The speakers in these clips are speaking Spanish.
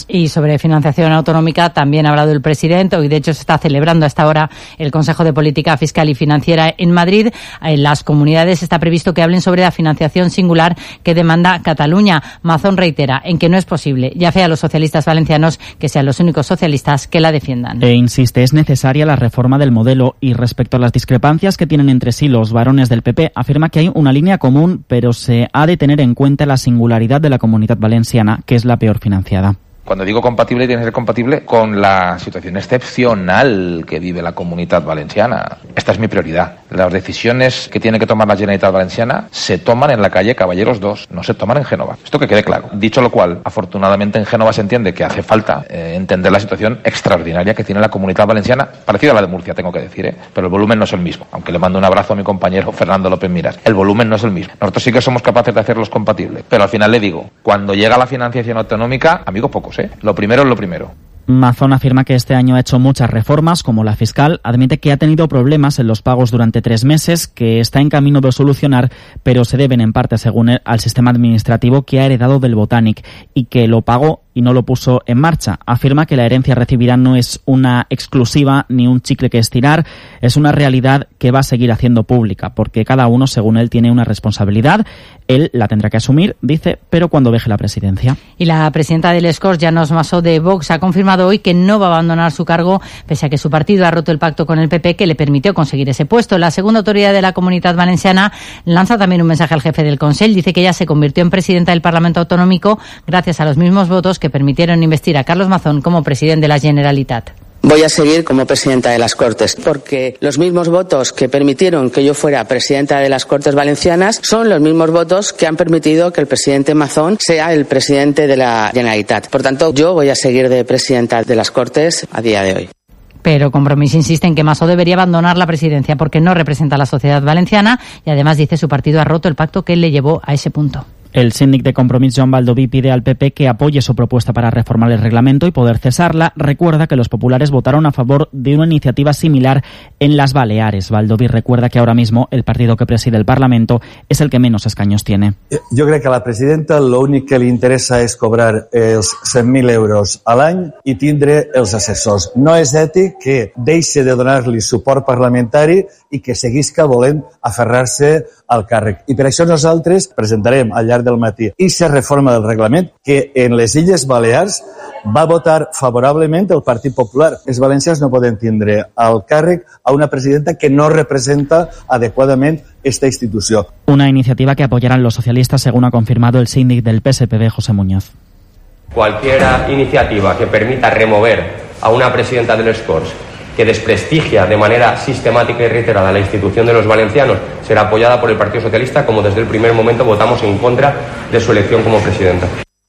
Y sobre financiación autonómica también ha hablado el presidente. Hoy, de hecho, se está celebrando a esta hora el Consejo de Política Fiscal y Financiera en Madrid. En las comunidades está previsto que hablen sobre la financiación singular que demanda Cataluña. Mazón reitera en que no es posible, ya fe a los socialistas valencianos, que sean los únicos socialistas que la defiendan. E insiste, es necesaria la reforma del modelo. Y respecto a las discrepancias que tienen entre sí los varones del PP, afirma que hay una línea común, pero se ha de tener en cuenta la singularidad de la Comunidad Valenciana, que es la peor financiada. Cuando digo compatible, tiene que ser compatible con la situación excepcional que vive la Comunidad Valenciana. Esta es mi prioridad. Las decisiones que tiene que tomar la Generalitat Valenciana se toman en la calle Caballeros 2, no se toman en Génova. Esto que quede claro. Dicho lo cual, afortunadamente en Génova se entiende que hace falta entender la situación extraordinaria que tiene la Comunidad Valenciana, parecida a la de Murcia, tengo que decir, pero el volumen no es el mismo. Aunque le mando un abrazo a mi compañero Fernando López Miras, el volumen no es el mismo. Nosotros sí que somos capaces de hacerlos compatibles, pero al final le digo, cuando llega la financiación autonómica, amigos pocos, Lo primero es lo primero. Mazón afirma que este año ha hecho muchas reformas, como la fiscal. Admite que ha tenido problemas en los pagos durante 3 meses, que está en camino de solucionar, pero se deben en parte, según él, al sistema administrativo que ha heredado del Botanic y que lo pagó y no lo puso en marcha. Afirma que la herencia recibida no es una exclusiva ni un chicle que estirar, es una realidad que va a seguir haciendo pública, porque cada uno, según él, tiene una responsabilidad. Él la tendrá que asumir, dice, pero cuando deje la presidencia. Y la presidenta del Corts, Llanos Massó, de Vox, ha confirmado hoy que no va a abandonar su cargo, pese a que su partido ha roto el pacto con el PP que le permitió conseguir ese puesto. La segunda autoridad de la Comunidad Valenciana lanza también un mensaje al jefe del Consell. Dice que ella se convirtió en presidenta del Parlamento Autonómico gracias a los mismos votos que permitieron investir a Carlos Mazón como presidente de la Generalitat. Voy a seguir como presidenta de las Cortes, porque los mismos votos que permitieron que yo fuera presidenta de las Cortes Valencianas son los mismos votos que han permitido que el presidente Mazón sea el presidente de la Generalitat. Por tanto, yo voy a seguir de presidenta de las Cortes a día de hoy. Pero Compromís insiste en que Massó debería abandonar la presidencia porque no representa a la sociedad valenciana y además dice su partido ha roto el pacto que le llevó a ese punto. El síndic de Compromís, Joan Baldoví, pide al PP que apoye su propuesta para reformar el reglamento y poder cesarla. Recuerda que los populares votaron a favor de una iniciativa similar en las Baleares. Baldoví recuerda que ahora mismo el partido que preside el Parlamento es el que menos escaños tiene. Jo crec que a la presidenta l'únic que li interessa és cobrar els 100.000 euros a l'any i tindre els assessors. No és ètic que deixi de donar-li suport parlamentari i que seguisca volent aferrar-se al càrrec. I per això nosaltres presentarem al llarg del matí aquesta reforma del reglament que en les Illes Balears va votar favorablement el Partit Popular. Els valencians no poden tindre al càrrec a una presidenta que no representa adequadament esta institució. Una iniciativa que apoyarán los socialistas, según ha confirmado el síndic del PSPB, José Muñoz. Cualquier iniciativa que permita remover a una presidenta de los Corts que desprestigia de manera sistemática y reiterada la institución de los valencianos será apoyada por el Partido Socialista, como desde el primer momento votamos en contra de su elección como presidenta.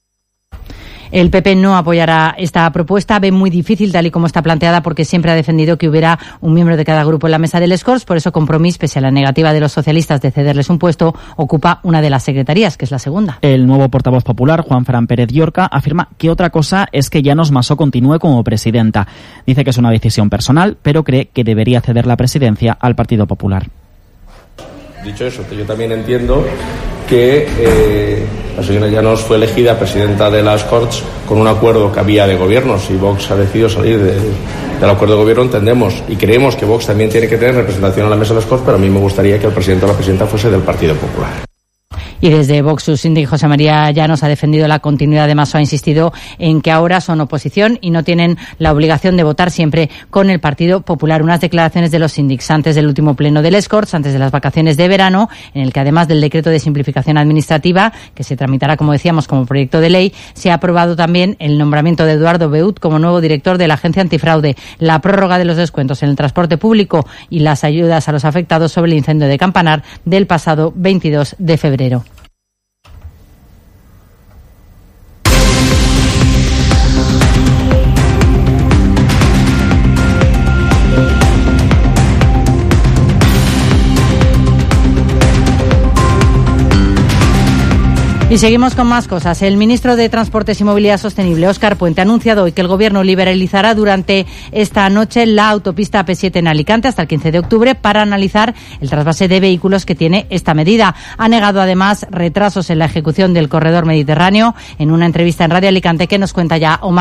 El PP no apoyará esta propuesta, ve muy difícil tal y como está planteada porque siempre ha defendido que hubiera un miembro de cada grupo en la mesa del Corts, por eso Compromís, pese a la negativa de los socialistas de cederles un puesto, ocupa una de las secretarías, que es la segunda. El nuevo portavoz popular, Juan Fran Pérez Llorca, afirma que otra cosa es que Llanos Massó continúe como presidenta. Dice que es una decisión personal, pero cree que debería ceder la presidencia al Partido Popular. Dicho eso, que yo también entiendo que la señora Llanos fue elegida presidenta de las Corts con un acuerdo que había de gobierno. Si Vox ha decidido salir del acuerdo de gobierno, entendemos y creemos que Vox también tiene que tener representación en la mesa de las Corts, pero a mí me gustaría que el presidente o la presidenta fuese del Partido Popular. Y desde Vox, su síndic José María Llanos ha defendido la continuidad de Massó, ha insistido en que ahora son oposición y no tienen la obligación de votar siempre con el Partido Popular. Unas declaraciones de los síndics antes del último pleno del Corts, antes de las vacaciones de verano, en el que además del decreto de simplificación administrativa, que se tramitará, como decíamos, como proyecto de ley, se ha aprobado también el nombramiento de Eduardo Beut como nuevo director de la Agencia Antifraude, la prórroga de los descuentos en el transporte público y las ayudas a los afectados sobre el incendio de Campanar del pasado 22 de febrero. Y seguimos con más cosas. El ministro de Transportes y Movilidad Sostenible, Óscar Puente, ha anunciado hoy que el Gobierno liberalizará durante esta noche la autopista AP7 en Alicante hasta el 15 de octubre para analizar el trasvase de vehículos que tiene esta medida. Ha negado además retrasos en la ejecución del corredor mediterráneo en una entrevista en Radio Alicante que nos cuenta ya Omar